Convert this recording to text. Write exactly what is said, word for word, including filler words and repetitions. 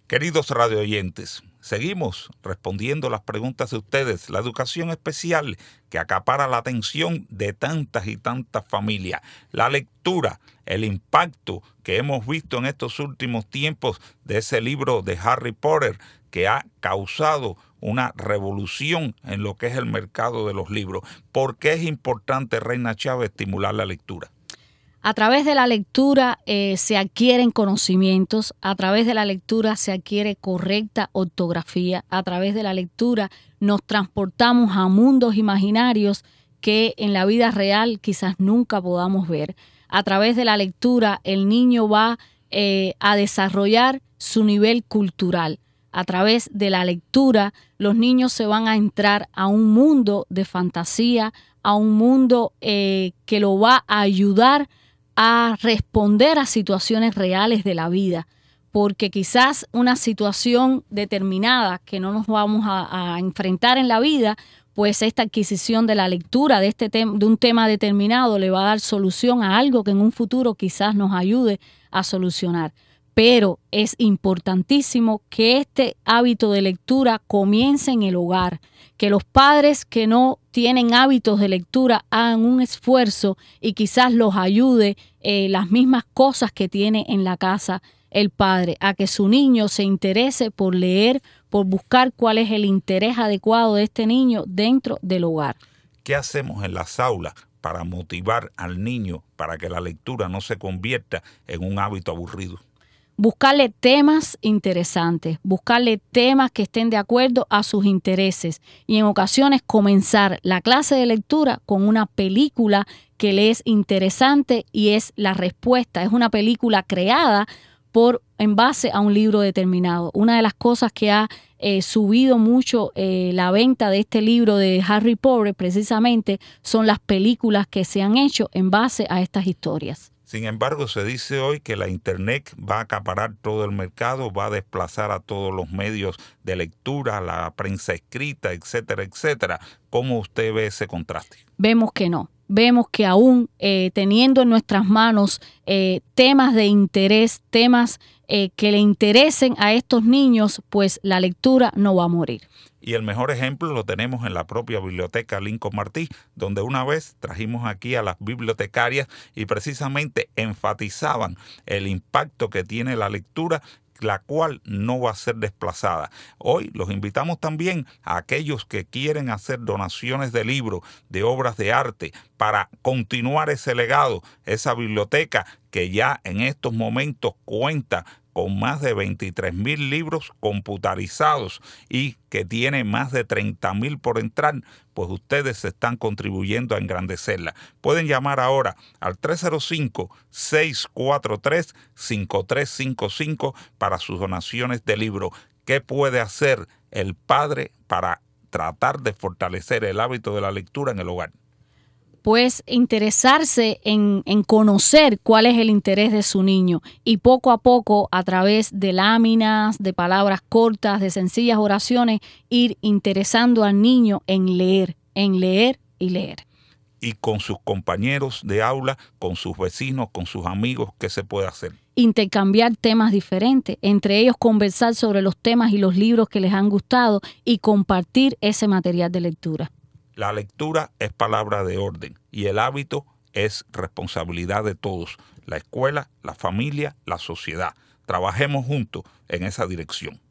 Queridos radioyentes, seguimos respondiendo las preguntas de ustedes. La educación especial que acapara la atención de tantas y tantas familias. La lectura, el impacto que hemos visto en estos últimos tiempos de ese libro de Harry Potter que ha causado una revolución en lo que es el mercado de los libros. ¿Por qué es importante, Reina Chávez, estimular la lectura? A través de la lectura eh, se adquieren conocimientos, a través de la lectura se adquiere correcta ortografía, a través de la lectura nos transportamos a mundos imaginarios que en la vida real quizás nunca podamos ver. A través de la lectura el niño va eh, a desarrollar su nivel cultural. A través de la lectura los niños se van a entrar a un mundo de fantasía, a un mundo eh, que lo va a ayudar a responder a situaciones reales de la vida, porque quizás una situación determinada que no nos vamos a, a enfrentar en la vida, pues esta adquisición de la lectura de, este tem- de un tema determinado le va a dar solución a algo que en un futuro quizás nos ayude a solucionar. Pero es importantísimo que este hábito de lectura comience en el hogar, que los padres que no tienen hábitos de lectura hagan un esfuerzo y quizás los ayude eh, las mismas cosas que tiene en la casa el padre, a que su niño se interese por leer, por buscar cuál es el interés adecuado de este niño dentro del hogar. ¿Qué hacemos en las aulas para motivar al niño para que la lectura no se convierta en un hábito aburrido? Buscarle temas interesantes, buscarle temas que estén de acuerdo a sus intereses y en ocasiones comenzar la clase de lectura con una película que le es interesante y es la respuesta, es una película creada por en base a un libro determinado. Una de las cosas que ha eh, subido mucho eh, la venta de este libro de Harry Potter precisamente son las películas que se han hecho en base a estas historias. Sin embargo, se dice hoy que la Internet va a acaparar todo el mercado, va a desplazar a todos los medios de lectura, la prensa escrita, etcétera, etcétera. ¿Cómo usted ve ese contraste? Vemos que no. Vemos que aún eh, teniendo en nuestras manos eh, temas de interés, temas eh, que le interesen a estos niños, pues la lectura no va a morir. Y el mejor ejemplo lo tenemos en la propia biblioteca Lincoln Martí, donde una vez trajimos aquí a las bibliotecarias y precisamente enfatizaban el impacto que tiene la lectura, la cual no va a ser desplazada. Hoy los invitamos también a aquellos que quieren hacer donaciones de libros, de obras de arte, para continuar ese legado, esa biblioteca que ya en estos momentos cuenta con más de veintitrés mil libros computarizados y que tiene más de treinta mil por entrar, pues ustedes están contribuyendo a engrandecerla. Pueden llamar ahora al tres cero cinco, seis cuatro tres, cinco tres cinco cinco para sus donaciones de libro. ¿Qué puede hacer el padre para tratar de fortalecer el hábito de la lectura en el hogar? Pues interesarse en, en conocer cuál es el interés de su niño y poco a poco a través de láminas, de palabras cortas, de sencillas oraciones, ir interesando al niño en leer, en leer y leer. Y con sus compañeros de aula, con sus vecinos, con sus amigos, ¿qué se puede hacer? Intercambiar temas diferentes, entre ellos conversar sobre los temas y los libros que les han gustado y compartir ese material de lectura. La lectura es palabra de orden y el hábito es responsabilidad de todos, la escuela, la familia, la sociedad. Trabajemos juntos en esa dirección.